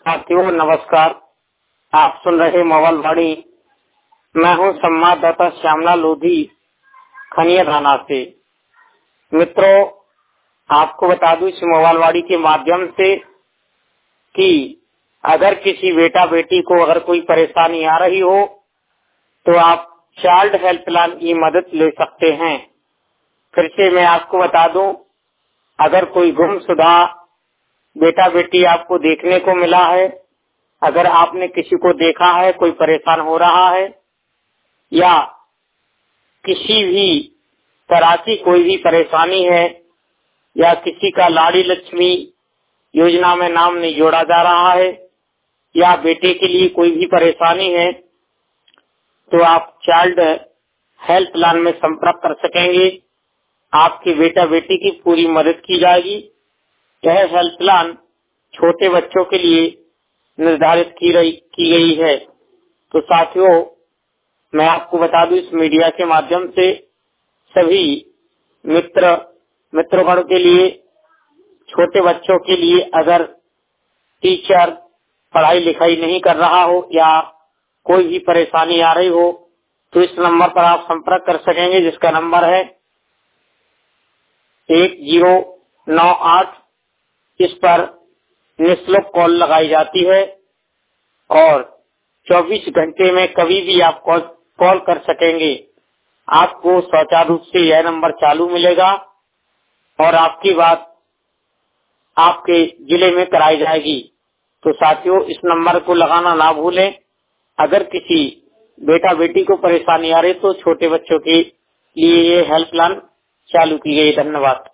साथियों नमस्कार। आप सुन रहे मोबाइल वाणी। मैं हूं संवाददाता श्यामला लोधी, खनिया थाना से। मित्रों, आपको बता दूं इस मोबाइल वाणी के माध्यम से कि अगर किसी बेटा बेटी को अगर कोई परेशानी आ रही हो तो आप चाइल्ड हेल्पलाइन की मदद ले सकते हैं। फिर से मैं आपको बता दूं, अगर कोई गुमशुदा बेटा बेटी आपको देखने को मिला है, अगर आपने किसी को देखा है कोई परेशान हो रहा है या किसी भी तरह की कोई भी परेशानी है या किसी का लाड़ी लक्ष्मी योजना में नाम नहीं जोड़ा जा रहा है या बेटे के लिए कोई भी परेशानी है, तो आप चाइल्ड हेल्पलाइन में संपर्क कर सकेंगे। आपके बेटा बेटी की पूरी मदद की जाएगी। यह हेल्पलाइन छोटे बच्चों के लिए निर्धारित की गई है। तो साथियों, मैं आपको बता दूं इस मीडिया के माध्यम से सभी मित्रगण के लिए, छोटे बच्चों के लिए अगर टीचर पढ़ाई लिखाई नहीं कर रहा हो या कोई भी परेशानी आ रही हो तो इस नंबर पर आप संपर्क कर सकेंगे, जिसका नंबर है 1098। इस पर निःशुल्क कॉल लगाई जाती है और 24 घंटे में कभी भी आप कॉल कर सकेंगे। आपको स्वचालित रूप से यह नंबर चालू मिलेगा और आपकी बात आपके जिले में कराई जाएगी। तो साथियों, इस नंबर को लगाना ना भूलें। अगर किसी बेटा बेटी को परेशानी आ रही तो छोटे बच्चों के लिए ये हेल्पलाइन चालू की गई। धन्यवाद।